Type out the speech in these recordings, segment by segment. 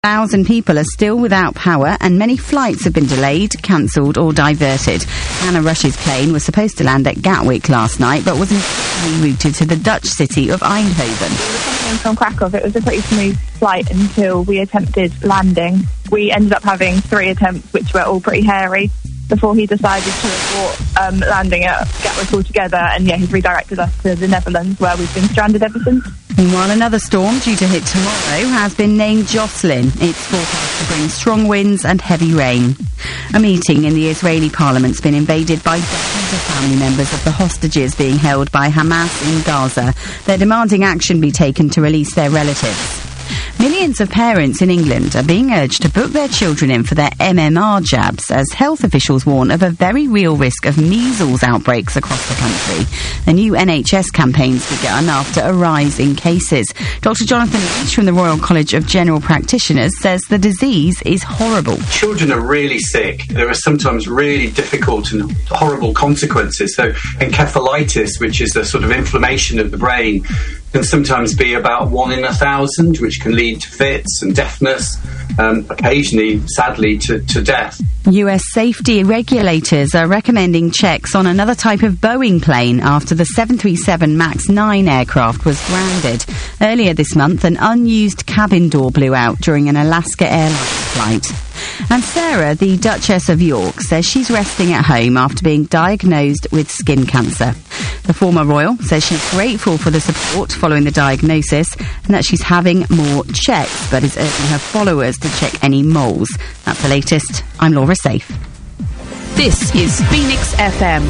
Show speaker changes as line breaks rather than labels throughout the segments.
1,000 people are still without power and many flights have been delayed, cancelled or diverted. Anna Rush's plane was supposed to land at Gatwick last night but was instead routed to the Dutch city of Eindhoven.
We were coming from Krakow. It was a pretty smooth flight until we attempted landing. We ended up having 3 attempts, which were all pretty hairy, before he decided to abort landing at Gatwick altogether, and he's redirected us to the Netherlands, where we've been stranded ever since.
Meanwhile, another storm due to hit tomorrow has been named Jocelyn. It's forecast to bring strong winds and heavy rain. A meeting in the Israeli parliament's been invaded by dozens of family members of the hostages being held by Hamas in Gaza. They're demanding action be taken to release their relatives. Millions of parents in England are being urged to book their children in for their MMR jabs as health officials warn of a very real risk of measles outbreaks across the country. The new NHS campaign's begun after a rise in cases. Dr. Jonathan Leach from the Royal College of General Practitioners says the disease is horrible.
Children are really sick. There are sometimes really difficult and horrible consequences. So encephalitis, which is a sort of inflammation of the brain, can sometimes be about 1 in 1,000, which can lead to fits and deafness, occasionally, sadly, to death.
US safety regulators are recommending checks on another type of Boeing plane after the 737 MAX 9 aircraft was grounded. Earlier this month, an unused cabin door blew out during an Alaska Airlines flight. And Sarah, the Duchess of York, says she's resting at home after being diagnosed with skin cancer. The former royal says she's grateful for the support following the diagnosis and that she's having more checks, but is urging her followers to check any moles. That's the latest. I'm Laura Safe.
This is Phoenix FM.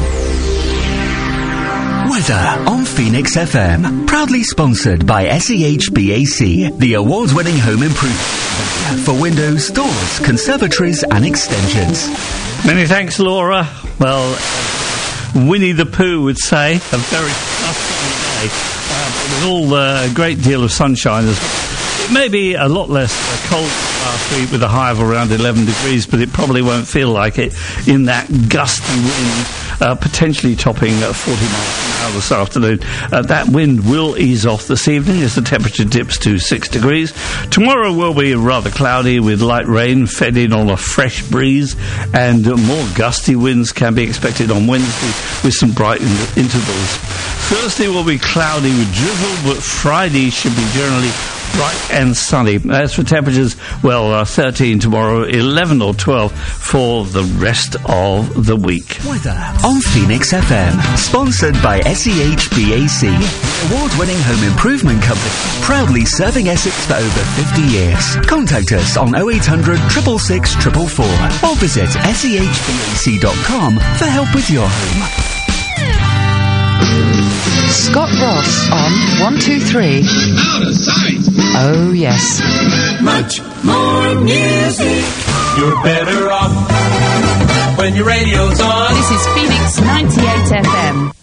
Weather on Phoenix FM. Proudly sponsored by SEHBAC, the award-winning home improvement for windows, doors, conservatories and extensions.
Many thanks, Laura. Well, Winnie the Pooh would say, a very sunny day. With all the great deal of sunshine. It may be a lot less cold last week with a high of around 11 degrees, but it probably won't feel like it in that gusty wind, potentially topping 40 miles an hour this afternoon. That wind will ease off this evening as the temperature dips to 6 degrees. Tomorrow will be rather cloudy with light rain fed in on a fresh breeze, and more gusty winds can be expected on Wednesday with some bright intervals. Thursday will be cloudy with drizzle, but Friday should be generally bright and sunny. As for temperatures, 13 tomorrow, 11 or 12 for the rest of the week.
Weather on Phoenix FM, sponsored by SEHBAC, award-winning home improvement company, proudly serving Essex for over 50 years. Contact us on 0800 666 444 or visit sehbac.com for help with your home.
Scott Ross on 123.
Out of sight.
Oh, yes.
Much more music. You're better off when your radio's on.
This is Phoenix 98 FM.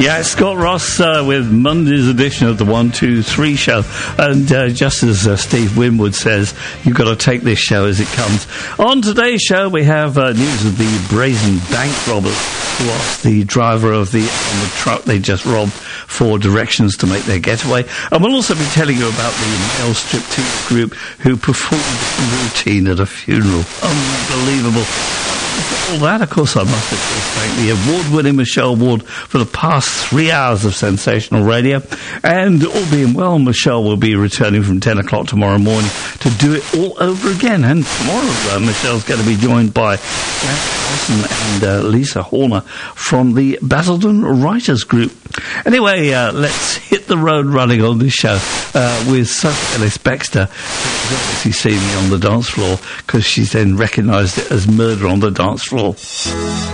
Yeah, Scott Ross with Monday's edition of the 1-2-3 show. And just as Steve Winwood says, you've got to take this show as it comes. On today's show, we have news of the brazen bank robbers who asked the driver of the truck they just robbed for directions to make their getaway. And we'll also be telling you about the male striptease group who performed a routine at a funeral. Unbelievable. All that, of course, I must thank the award-winning Michelle Ward for the past 3 hours of sensational radio. And all being well, Michelle will be returning from 10 o'clock tomorrow morning to do it all over again. And tomorrow, Michelle's going to be joined by Jack Carson and Lisa Horner from the Basildon Writers Group. Anyway, let's hit the road running on this show with Sophie Ellis Bextor, who's obviously seen me on the dance floor because she's then recognised it as Murder on the Dance Floor.
It's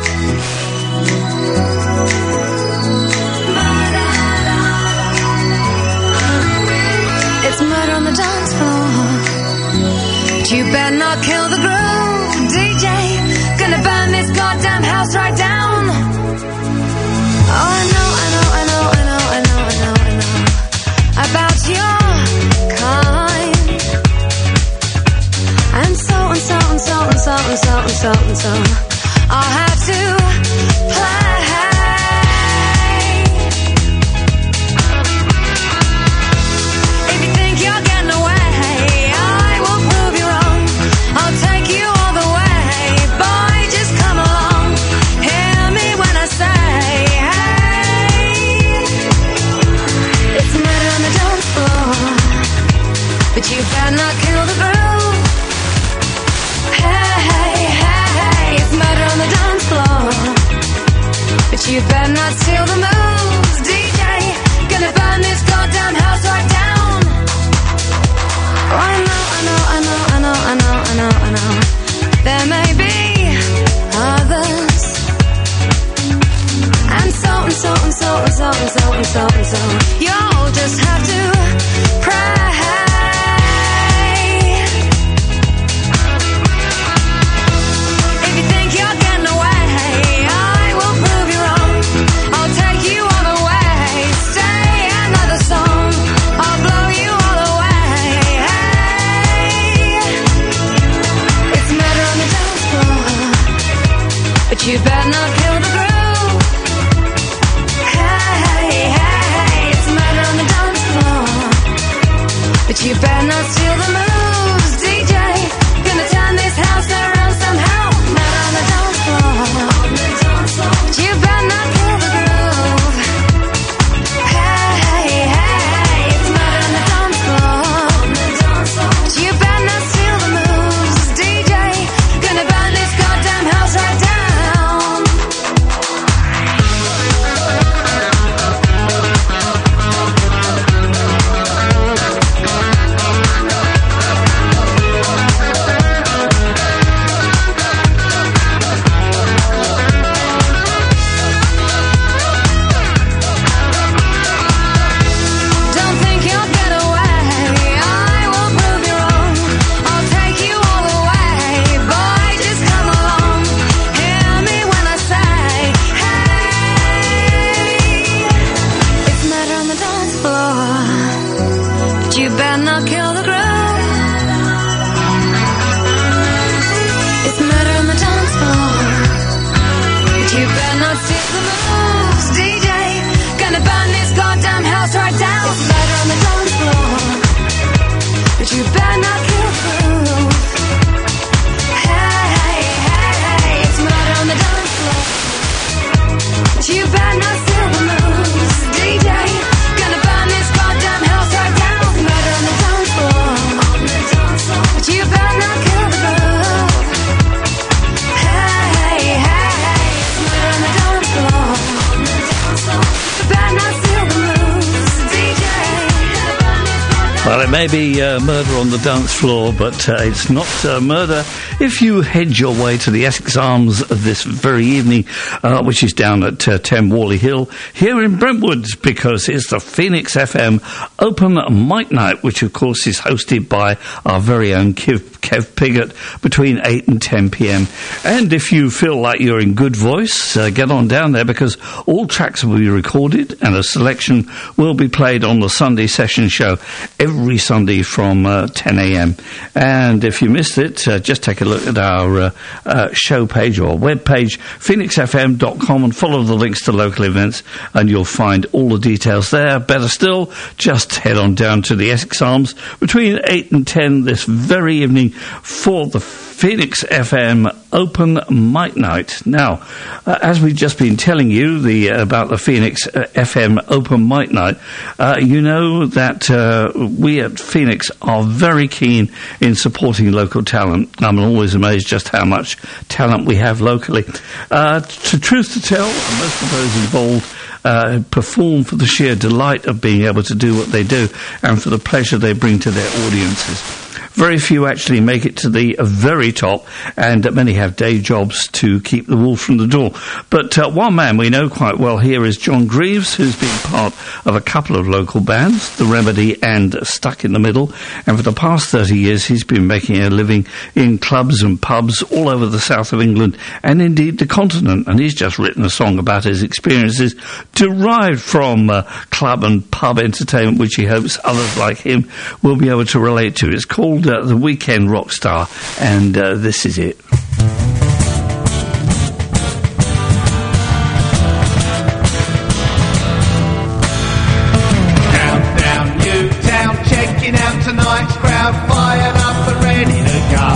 murder on the dance floor. But you better not kill the groove, DJ. Gonna burn this goddamn house right down. Oh, I know about your kind. And so I'll have to play. If you think you're getting away, I will prove you wrong. I'll take you all the way. Boy, just come along. Hear me when I say, hey. It's murder on the dance floor, but you better not kill the groove. Hey, it's murder on the dance floor, but you better not steal the moves, DJ. Gonna burn this goddamn house right down. Oh, I know. There may be others, and so you'll just have to pray. You better not kill the groove. Hey, it's murder on the dance floor, but you better not steal the moves, DJ. Gonna turn this house around somehow. Murder on the dance floor, but you better not kill the groove. Hey, it's murder on the dance floor, but you better not steal the moves, DJ. Gonna burn this goddamn house right down.
Well, it may be murder on the dance floor, but it's not murder if you head your way to the Essex Arms this very evening, which is down at 10 Worley Hill, here in Brentwood, because it's the Phoenix FM Open Mic Night, which, of course, is hosted by our very own Kev Kev Piggott between 8 and 10 p.m. And if you feel like you're in good voice, get on down there, because all tracks will be recorded and a selection will be played on the Sunday session show every Sunday from 10 a.m. And if you missed it, just take a look at our show page or web page, phoenixfm.com, and follow the links to local events, and you'll find all the details there. Better still, just head on down to the Essex Arms between 8 and 10 this very evening for the Phoenix FM Open Mic Night. Now, as we've just been telling you about the Phoenix FM Open Mic Night, you know that we at Phoenix are very keen in supporting local talent. I'm always amazed just how much talent we have locally. Truth to tell, most of those involved perform for the sheer delight of being able to do what they do and for the pleasure they bring to their audiences. Very few actually make it to the very top, and many have day jobs to keep the wolf from the door. But one man we know quite well here is John Greaves, who's been part of a couple of local bands, The Remedy and Stuck in the Middle, and for the past 30 years he's been making a living in clubs and pubs all over the south of England and indeed the continent, and he's just written a song about his experiences derived from club and pub entertainment, which he hopes others like him will be able to relate to. It's called The Weekend Rockstar, and this is it.
Down Newtown, checking out tonight's crowd, fired up and ready to go.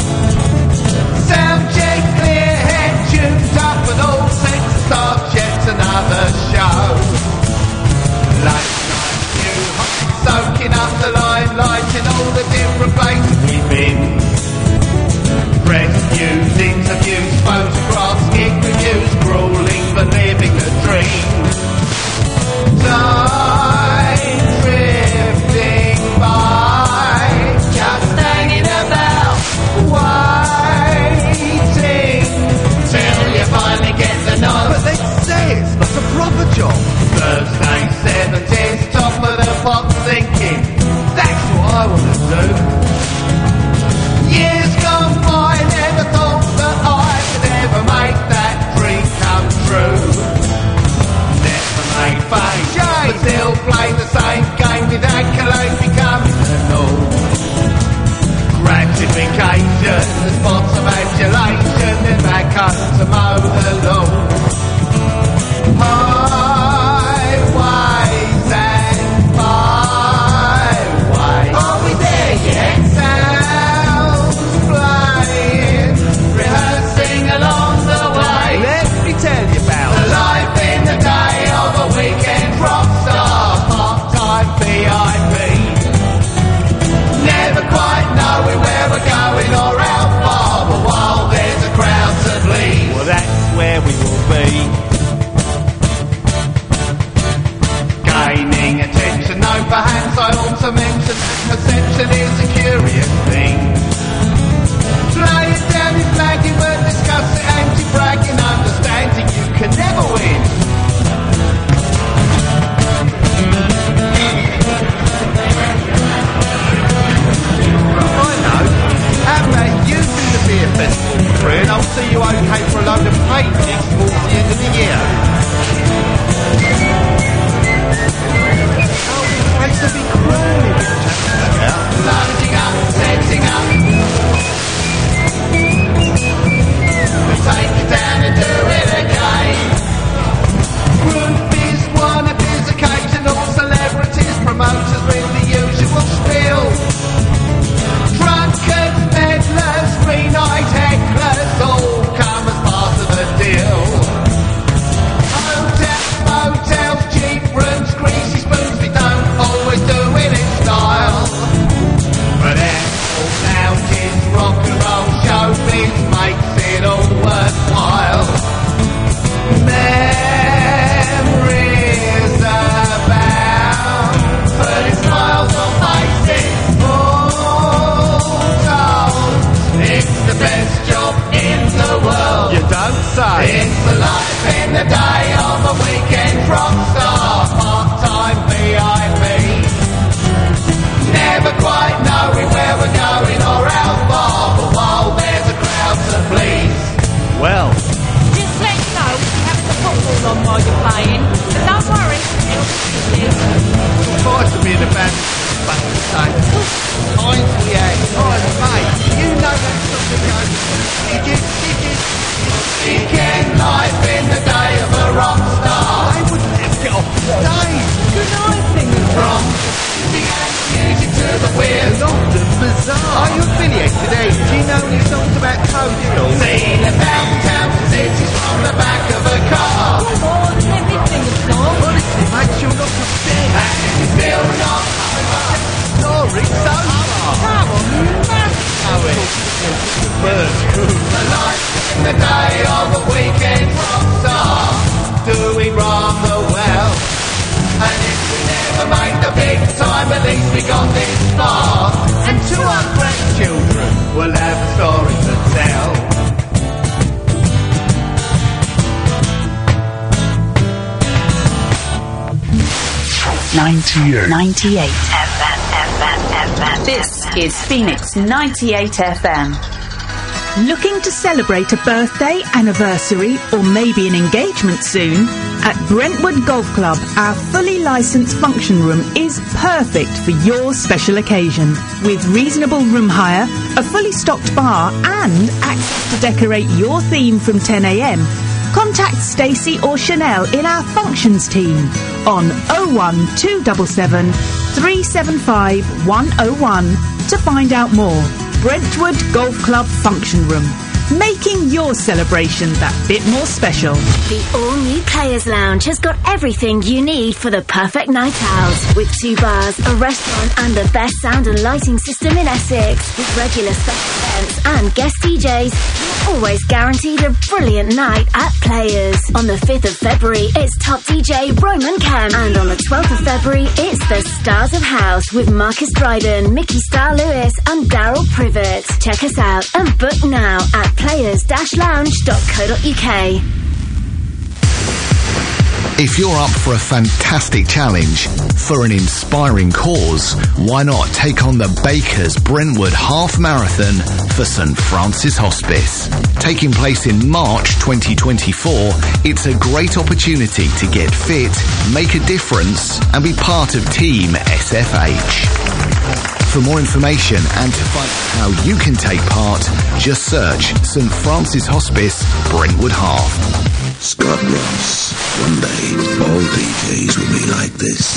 Sound check, clear head, tuned up with all set to start yet another show. Late night, new hot, soaking up the limelight in all the different places we've been. Press news, interviews, photographs, gig reviews, crawling but living a dream. Time drifting by, just hanging about, waiting till you finally get the nod. But they say it's not a proper job. Thursday 70s, top of the pops, thinking that's what I want to do. Years gone by, never thought that I could ever make that dream come true. Never made fame, but still play the same game with accolades becoming the norm. Gratification, the spots of adulation, then back home to mow the lawn. Highways and byways. the band back to say, times we had, mate, you know that song that goes, weekend life in the day of a rock star. They wouldn't have to get off the stage. Good night, singers. From music to the wheels of the bazaar. Are you affiliated, eh? Do you know any songs about coastal? Seen about towns and cities from the back of a car. Come on, let me sing a song. Honestly, mate, you're not a thing. And it's still not story so far. Come on, you must know it. The life in the day of a weekend rock star. Doing rather well. And if we never make the big time, at least we got this far. And to our grandchildren, we'll have a story to tell.
FM. This is Phoenix 98 FM.
Looking to celebrate a birthday, anniversary, or maybe an engagement soon? At Brentwood Golf Club, our fully licensed function room is perfect for your special occasion. With reasonable room hire, a fully stocked bar, and access to decorate your theme from 10 a.m, contact Stacey or Chanel in our functions team on 01277 375 101 to find out more. Brentwood Golf Club Function Room, making your celebration that bit more special.
The all-new Players Lounge has got everything you need for the perfect night out. With 2 bars, a restaurant and the best sound and lighting system in Essex. With regular special events and guest DJs, you're always guaranteed a brilliant night at Players. On the 5th of February, it's top DJ Roman Kemp. And on the 12th of February, it's the Stars of House with Marcus Dryden, Mickey Star Lewis and Daryl Privet. Check us out and book now at players-lounge.co.uk.
If you're up for a fantastic challenge, for an inspiring cause, why not take on the Bakers Brentwood Half Marathon for St Francis Hospice? Taking place in March 2024, it's a great opportunity to get fit, make a difference, and be part of Team SFH. For more information and to find out how you can take part, just search St Francis Hospice Brentwood Half.
Scott Ross. One day, all DJs will be like this.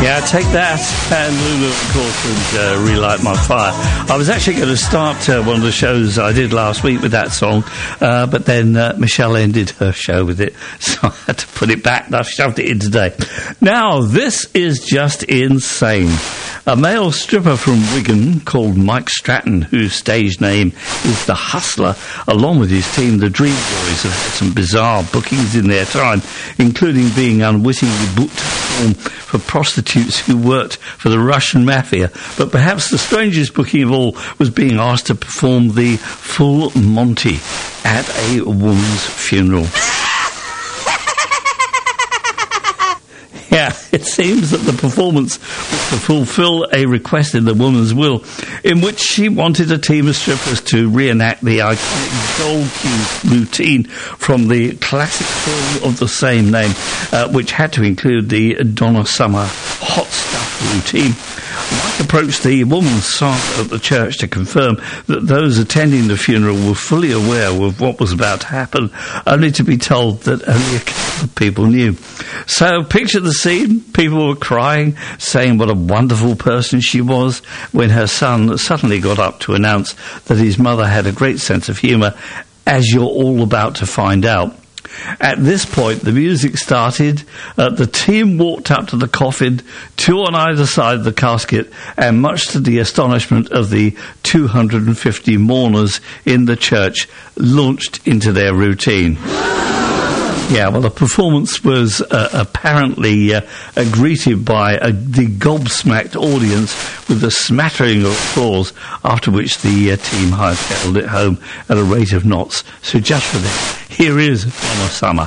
Yeah, take that. And Lulu, of course, would relight my fire. I was actually going to start one of the shows I did last week with that song, but then Michelle ended her show with it, so I had to put it back, and I've shoved it in today. Now, this is just insane. A male stripper from Wigan called Mike Stratton, whose stage name is The Hustler, along with his team, the Dream Boys, have had some bizarre bookings in their time, including being unwittingly booked to perform for prostitutes who worked for the Russian mafia. But perhaps the strangest booking of all was being asked to perform the full Monty at a woman's funeral. Yeah, it seems that the performance was to fulfill a request in the woman's will, in which she wanted a team of strippers to reenact the iconic Gold Cue routine from the classic film of the same name, which had to include the Donna Summer hot stuff routine. Mike approached the woman's song at the church to confirm that those attending the funeral were fully aware of what was about to happen, only to be told that only a couple of people knew. So picture the scene. People were crying, saying what a wonderful person she was, when her son suddenly got up to announce that his mother had a great sense of humour, as you're all about to find out. At this point, the music started, the team walked up to the coffin, two on either side of the casket, and much to the astonishment of the 250 mourners in the church, launched into their routine. Yeah, well, the performance was apparently greeted by the gobsmacked audience with a smattering of applause, after which the team hightailed it home at a rate of knots. So just for this, here is Donna Summer.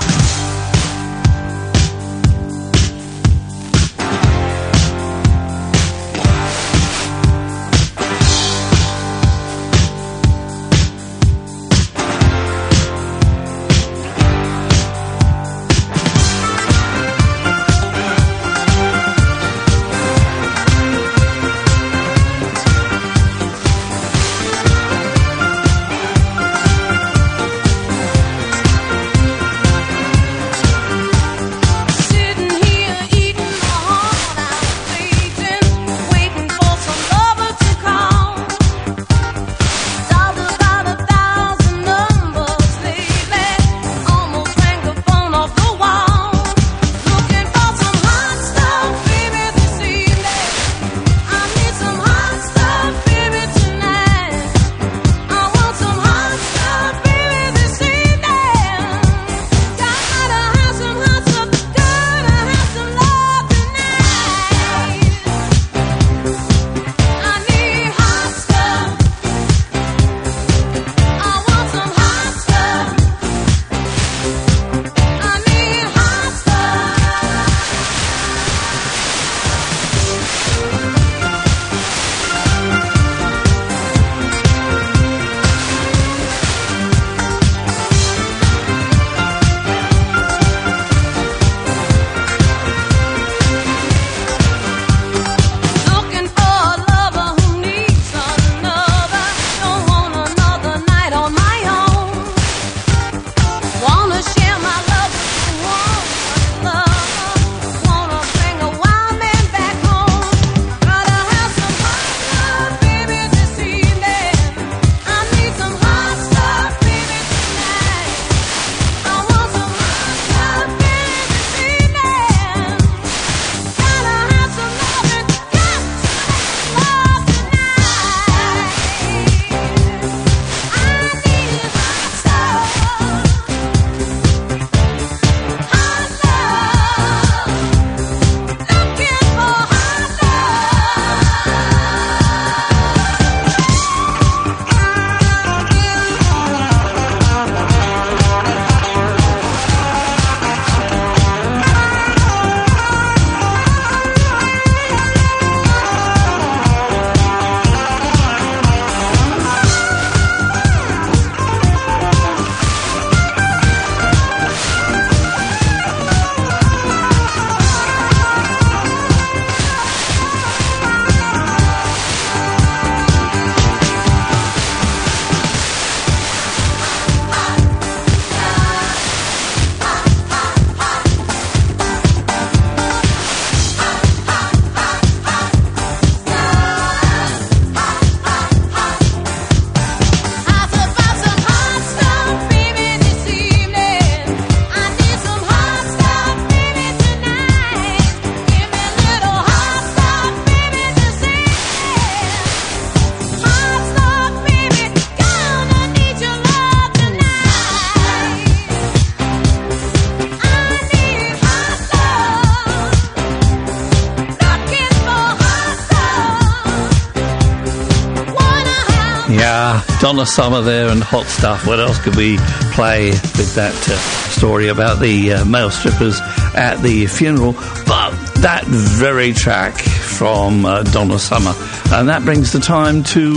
Donna Summer there and Hot Stuff. What else could we play with that story about the male strippers at the funeral? But that very track from Donna Summer. And that brings the time to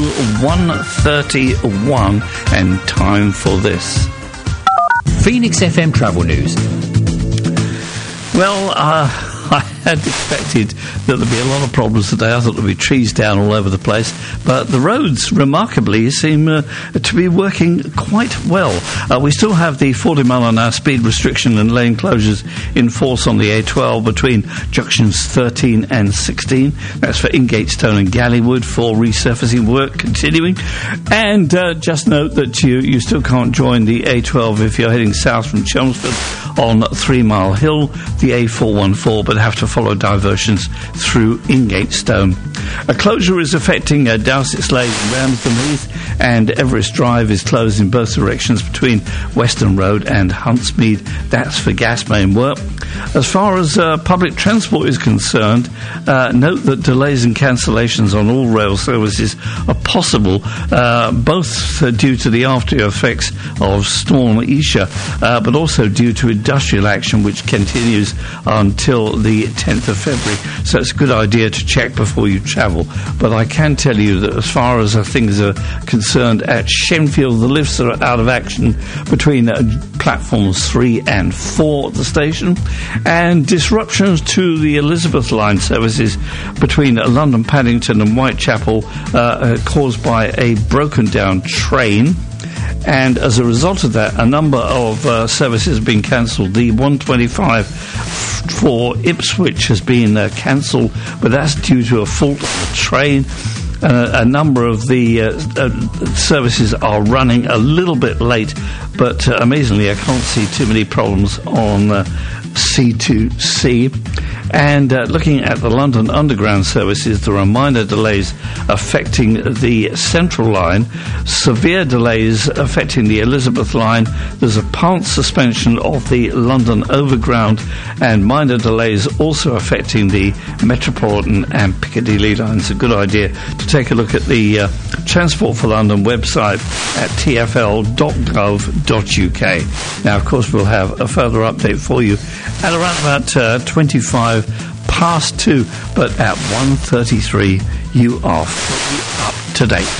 1:31 and time for this.
Phoenix FM Travel News.
Well, I had expected that there'd be a lot of problems today. I thought there'd be trees down all over the place, but the roads, remarkably, seem to be working quite well. We still have the 40 mile an hour speed restriction and lane closures in force on the A12 between junctions 13 and 16. That's for Ingatestone and Gallywood for resurfacing work continuing. And just note that you still can't join the A12 if you're heading south from Chelmsford on 3 Mile Hill, the A414, but have to follow diversions through Ingatestone. A closure is affecting Dowsett Slade and Ramsden Heath, and Everest Drive is closed in both directions between Western Road and Huntsmead. That's for gas main work. As far as public transport is concerned, note that delays and cancellations on all rail services are possible, both due to the after effects of Storm Isha, but also due to industrial action which continues until the 10th of February. So it's a good idea to check before you travel. But I can tell you that as far as things are concerned at Shenfield, the lifts are out of action between platforms 3 and 4 at the station, and disruptions to the Elizabeth line services between London Paddington and Whitechapel caused by a broken down train. And as a result of that, a number of services have been cancelled. The 125 for Ipswich has been cancelled, but that's due to a fault on the train. A number of the services are running a little bit late, but amazingly I can't see too many problems on C2C. And looking at the London Underground services, there are minor delays affecting the Central line, severe delays affecting the Elizabeth line. There's a part suspension of the London Overground, and minor delays also affecting the Metropolitan and Piccadilly lines. A good idea to take a look at the Transport for London website at tfl.gov.uk. Now, of course, we'll have a further update for you at around about 25 past 2, but at 1:33 you are fully up to date.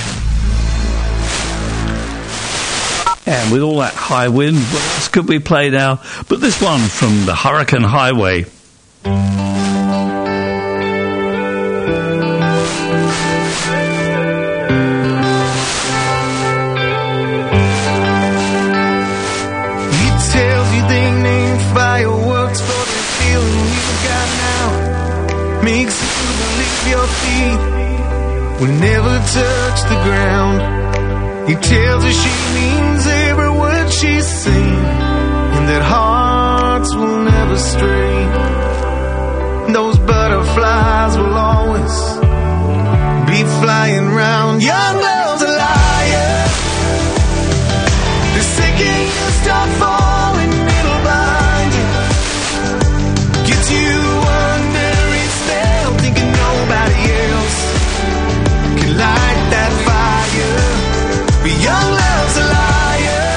And with all that high wind, what else could we play now but this one from the Hurricane Highway?
Makes you believe your feet will never touch the ground. He tells her she means every word she's seen, and that hearts will never stray. Those butterflies will always be flying round. Young love's a liar. The second you start falling, it'll blind you. Gets you under its spell, thinking nobody else can light that fire. But young love's a liar.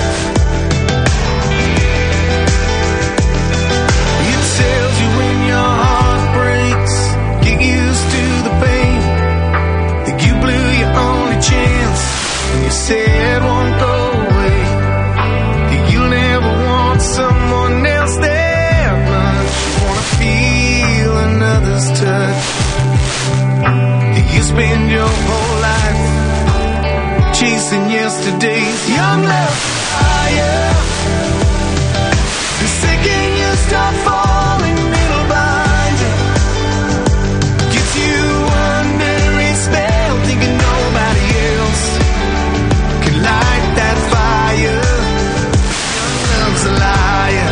It tells you when your heart breaks, get used to the pain, that you blew your only chance, and you said won't go away, that you'll never want someone else there much. You wanna feel another's touch. That you spend your whole life chasing yesterday's young love fire. The second you start falling, it'll bind you. Gets you under its spell, thinking nobody else can light that fire. Young love's a liar.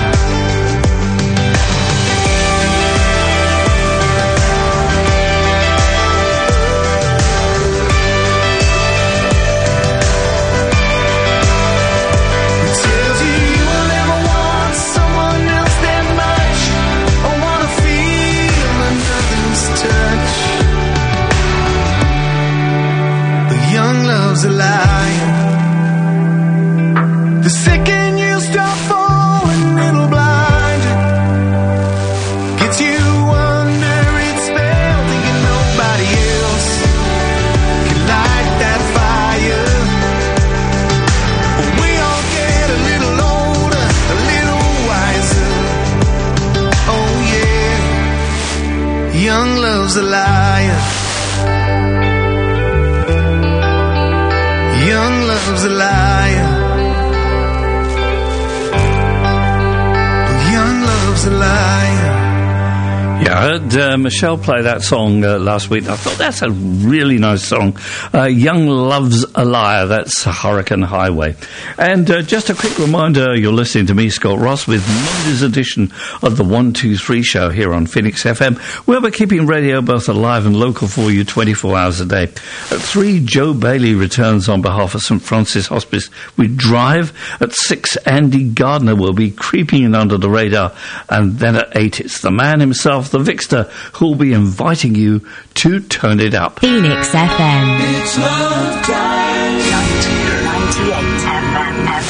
Young love's a liar. Young love's a liar. Young love's a liar.
Yeah, I heard Michelle play that song last week. I thought that's a really nice song. Young Love's a Liar. That's Hurricane Highway. And just a quick reminder, you're listening to me, Scott Ross, with Monday's edition of the 123 show here on Phoenix FM, where we're keeping radio both alive and local for you 24 hours a day. At 3, Joe Bailey returns on behalf of St Francis Hospice with Drive. At 6, Andy Gardner will be creeping in under the radar. And then at 8, it's the man himself, the Vixter, who'll be inviting you to turn it up.
Phoenix FM.
It's love time.
98 FM.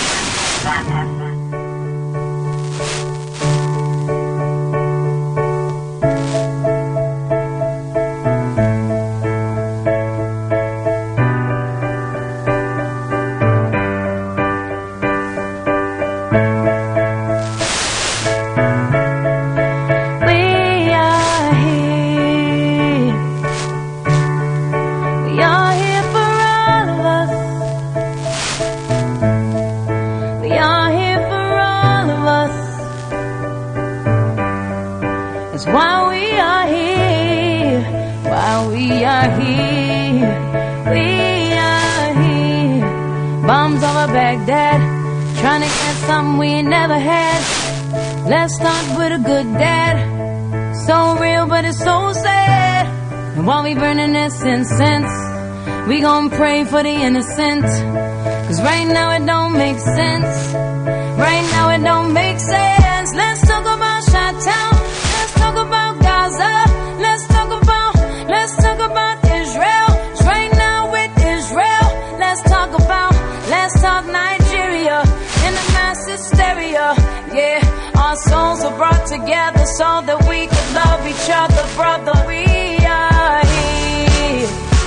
Trying to get something we ain't never had. Let's start with a good dad. So real, but it's so sad. And while we burning this incense, we gon' pray for the innocent. Cause right now it don't make sense. Right now it don't make sense. Let's talk about Chi-Town. Let's talk about Gaza. Let's talk about Israel. 'Cause right now with Israel, let's talk Nigeria. In the mass hysteria, yeah. Our souls are brought together so that we could love each other, brother. We are here.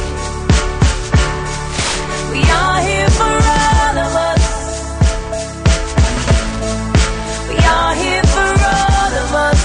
We are here for all of us. We are here for all of us.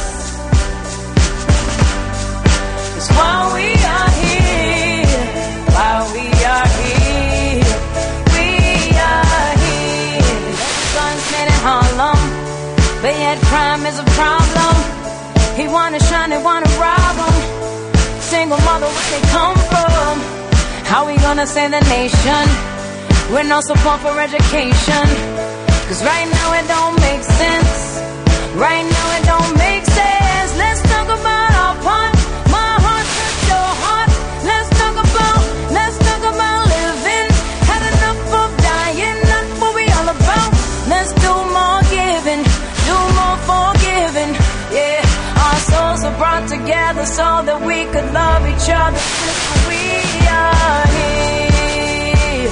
'Cause while we are here, while we are here, we are here. Guns made in Harlem, but yet crime is a problem. He wanna shine, they wanna rob him. Single mother, where they come from? How we gonna save the nation with no support for education? 'Cause right now it don't make sense. Right now it don't make sense. Let's talk about our part. My heart touch your heart. Let's talk about living. Had enough of dying, that's what we all about. Let's do more giving, do more forgiving. Yeah, our souls are brought together so that we could love each other. We are here.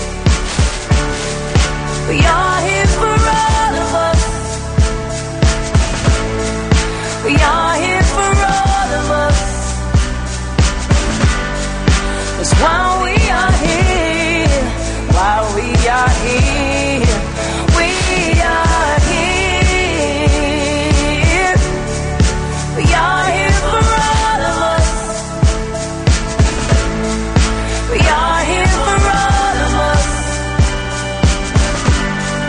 We are here for all of us. We are here for all of us. 'Cause while we are here, while we are here, we are here. We are here for all of us. We are here for all of us.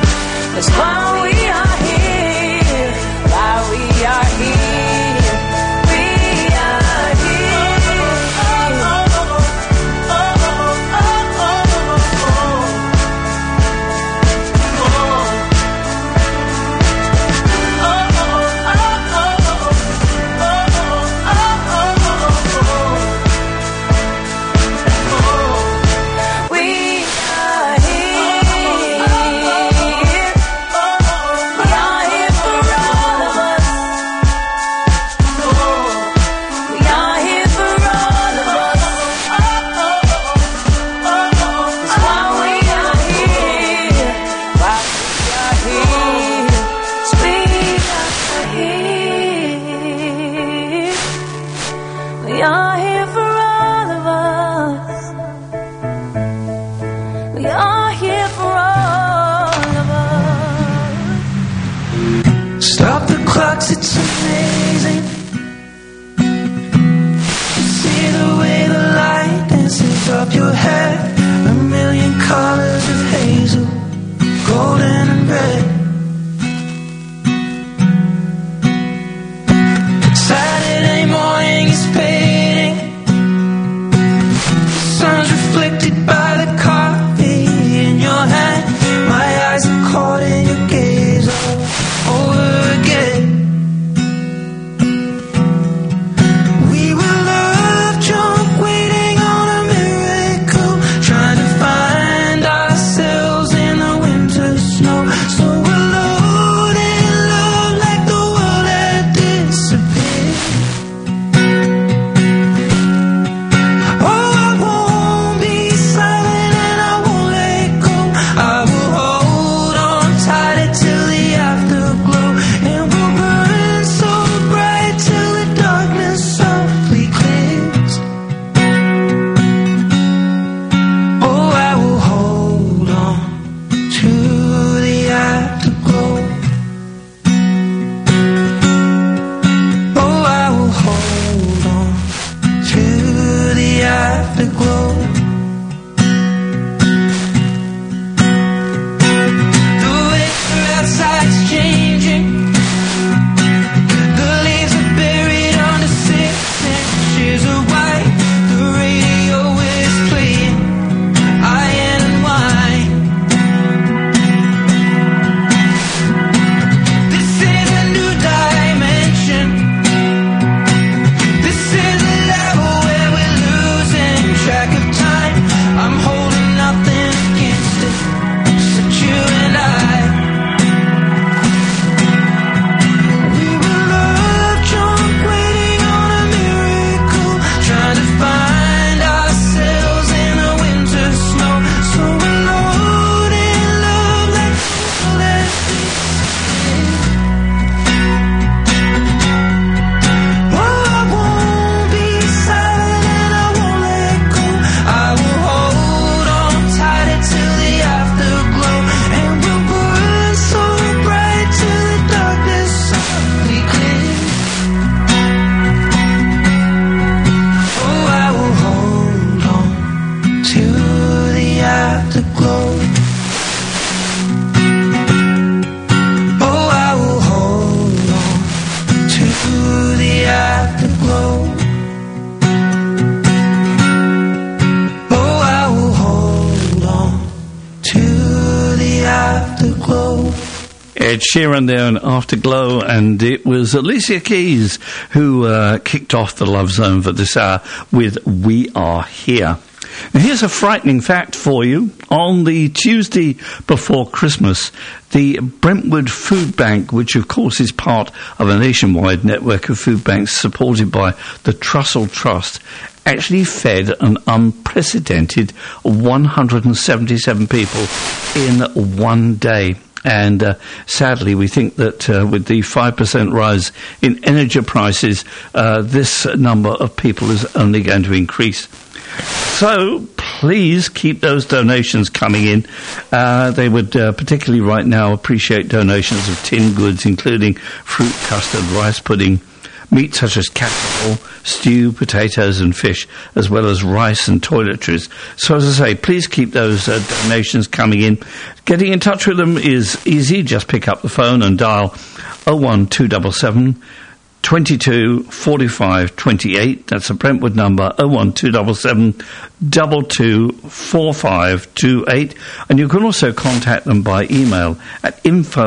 Ed Sheeran there and Afterglow, and it was Alicia Keys who kicked off the Love Zone for this hour with We Are Here. Now, here's a frightening fact for you. On the Tuesday before Christmas, the Brentwood Food Bank, which of course is part of a nationwide network of food banks supported by the Trussell Trust, actually fed an unprecedented 177 people in one day. And sadly, we think that with the 5% rise in energy prices, this number of people is only going to increase. So please keep those donations coming in. They would particularly right now appreciate donations of tinned goods, including fruit, custard, rice pudding, meat such as casserole, stew, potatoes and fish, as well as rice and toiletries. So as I say, please keep those donations coming in. Getting in touch with them is easy. Just pick up the phone and dial 01277 22 45 28. That's a Brentwood number, 01277 22 45 28. And you can also contact them by email at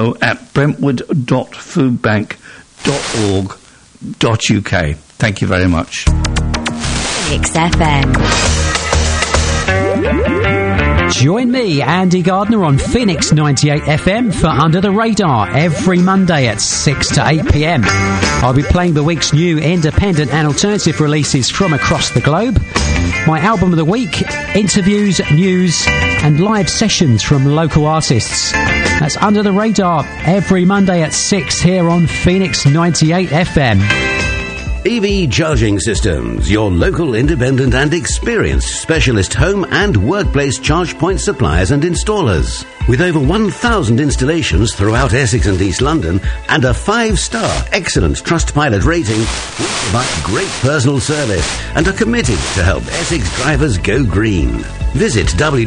info@brentwood.foodbank.org.uk. Thank you very much.
Phoenix FM.
Join me, Andy Gardner, on Phoenix 98 FM for Under the Radar every Monday at 6 to 8 p.m. I'll be playing the week's new independent and alternative releases from across the globe, my album of the week, interviews, news and live sessions from local artists. That's Under the Radar every Monday at 6 here on Phoenix 98 FM.
EV Charging Systems, your local independent and experienced specialist home and workplace charge point suppliers and installers. With over 1,000 installations throughout Essex and East London and a 5-star excellent Trustpilot rating, we provide great personal service and are committed to help Essex drivers go green. Visit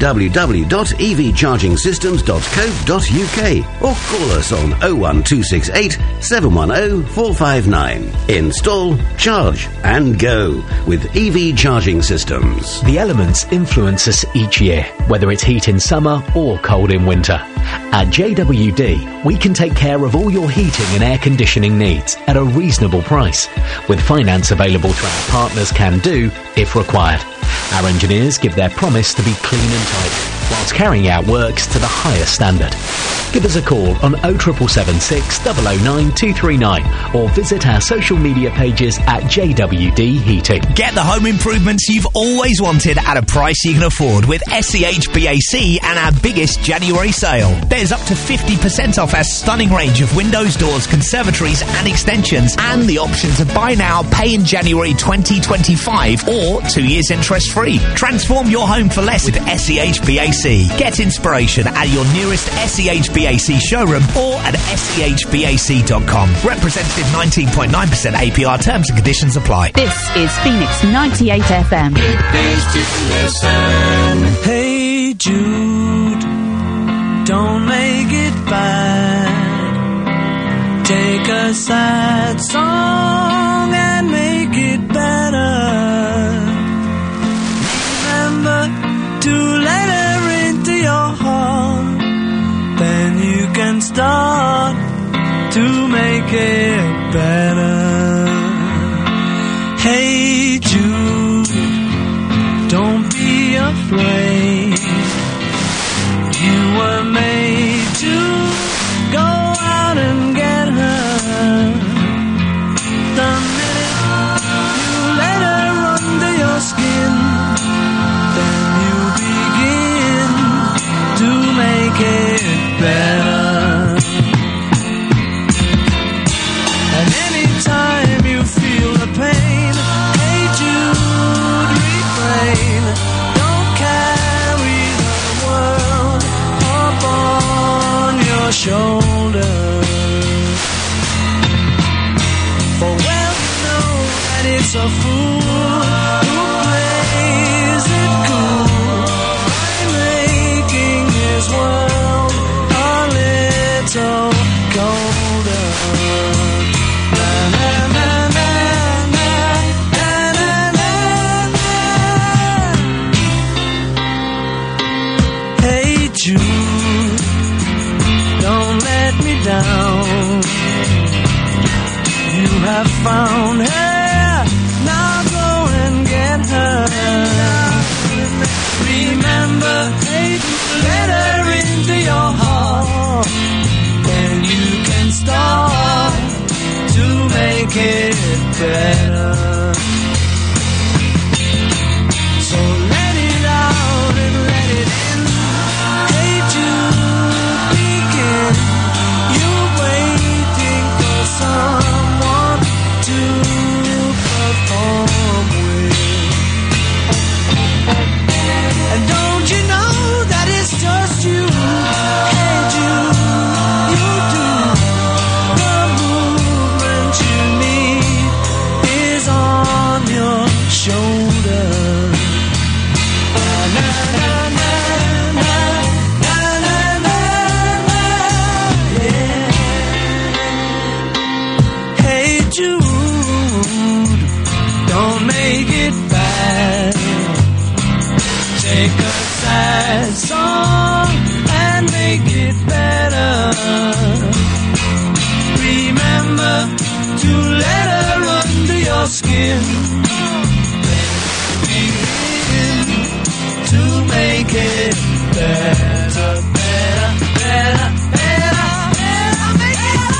www.evchargingsystems.co.uk or call us on 01268 710 459. Install, charge and go with EV Charging Systems.
The elements influence us each year, whether it's heat in summer or cold in winter. At JWD, we can take care of all your heating and air conditioning needs at a reasonable price, with finance available through our partners can do if required. Our engineers give their promise to be clean and tidy, whilst carrying out works to the highest standard. Give us a call on 07776 009 239 or visit our social media pages at JWD Heating.
Get the home improvements you've always wanted at a price you can afford with SEHBAC and our biggest January sale. There's up to 50% off our stunning range of windows, doors, conservatories and extensions, and the option to buy now, pay in January 2025 or 2 years interest free. Transform your home for less with SEHBAC. Get inspiration at your nearest SEHBAC showroom or at sehbac.com. Representative 19.9% APR. Terms and conditions apply.
This is Phoenix 98 FM.
Hey Jude, don't make it bad. Take a sad song and make it better. Remember to let her into your heart, then you can start to make it better. Hey Jude, don't be afraid. You were made to go out and get her. The minute you let her under your skin, then you begin to make it better. And anytime you feel the pain, hey Jude, refrain. Don't carry the world up on your shoulders. For well you know that it's a fool who plays it cool by making his world a little colder. Na, na, na, na, na, na, na, na, na. Hey Jude, don't let me down. skin. To make it better, better, better, better, better, make it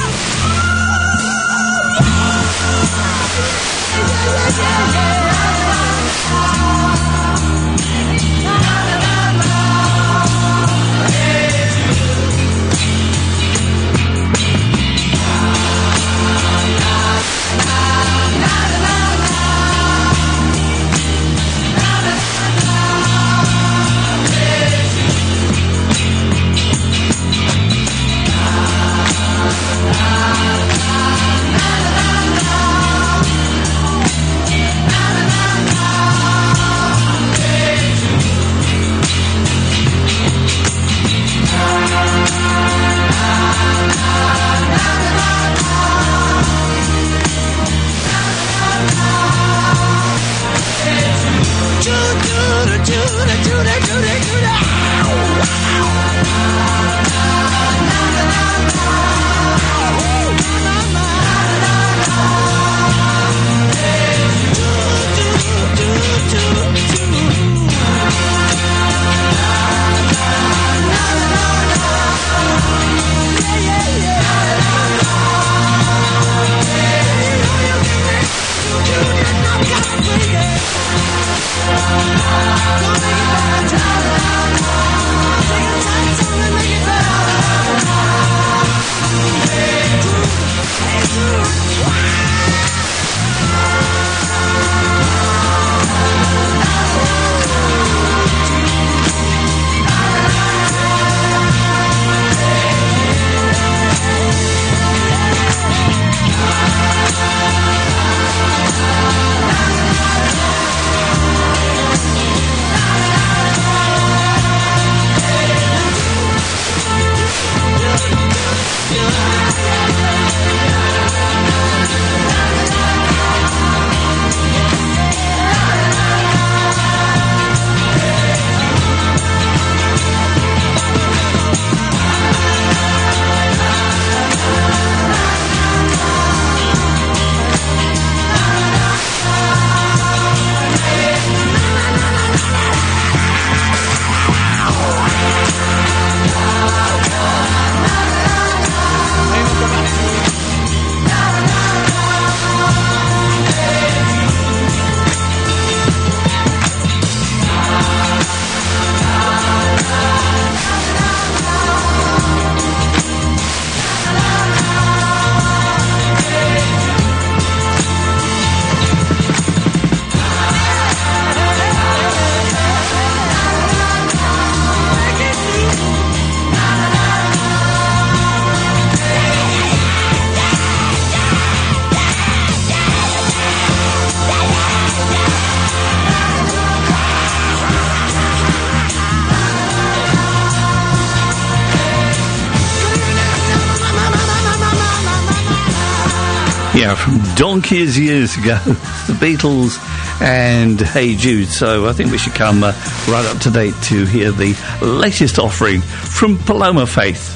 Yeah, from donkeys years ago, the Beatles and Hey Jude. So I think we should come right up to date to hear the latest offering from Paloma Faith.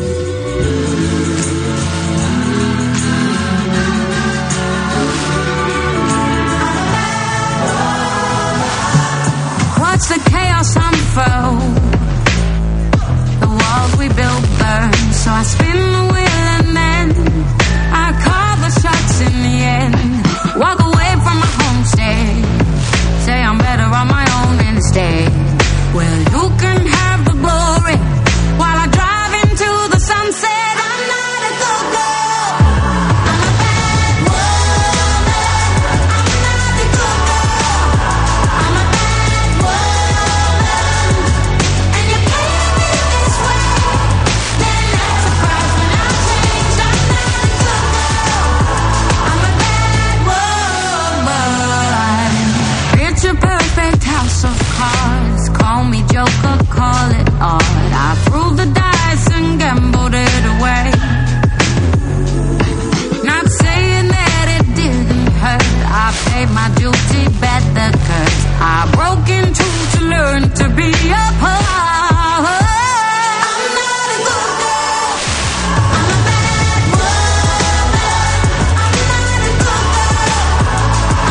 Watch the chaos unfold. The walls we built burn. So I spin the wheel and then I call the shots in the end. Walk away from my homestead. Say I'm better on my own instead. Well, you can have the glory while I drive into the sunset. I'm not a go-go. I'm a bad woman. I'm not a go-go. I'm a bad woman. And you can't be this way. Then not surprised when I change. I'm not a go-go. I'm a bad woman. Picture perfect house of cards. Call me Joker, call it art. I threw the dice and gambled it away. Not saying that it didn't hurt. I paid my duty, bet the curse. I broke into to learn to be a part. I'm not a good girl. I'm a bad woman. I'm not a good girl.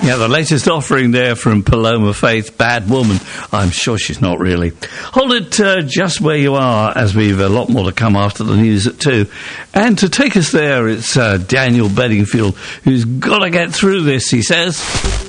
Yeah, the latest offering there from Paloma Faith, Bad Woman. I'm sure she's not really. Hold it just where you are, as we've a lot more to come after the news at 2. And to take us there, it's Daniel Bedingfield, who's got to get through this, he says.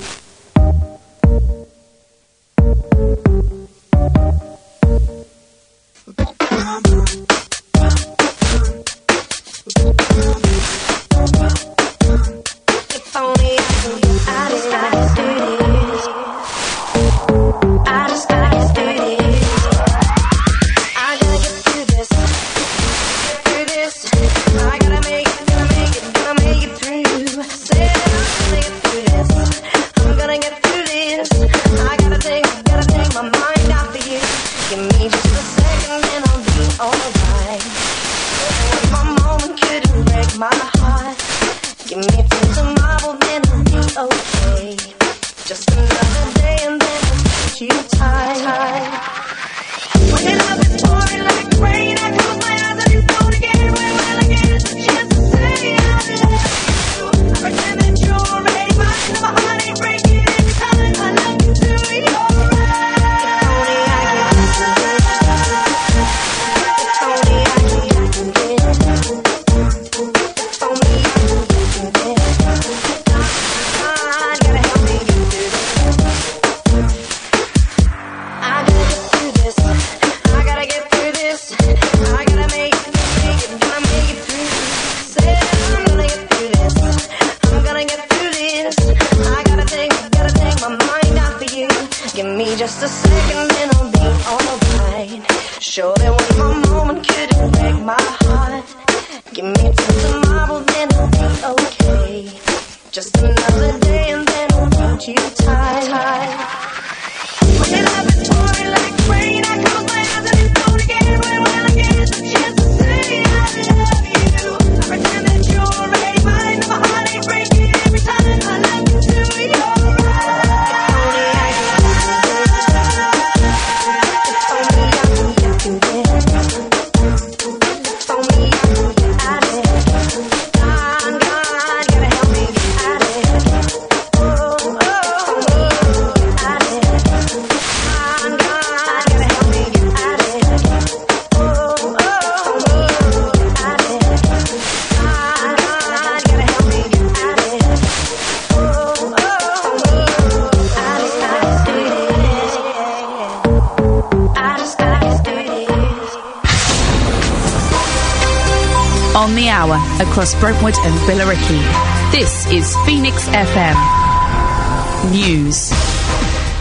On the hour, across Brentwood and Billericay. This is Phoenix FM News.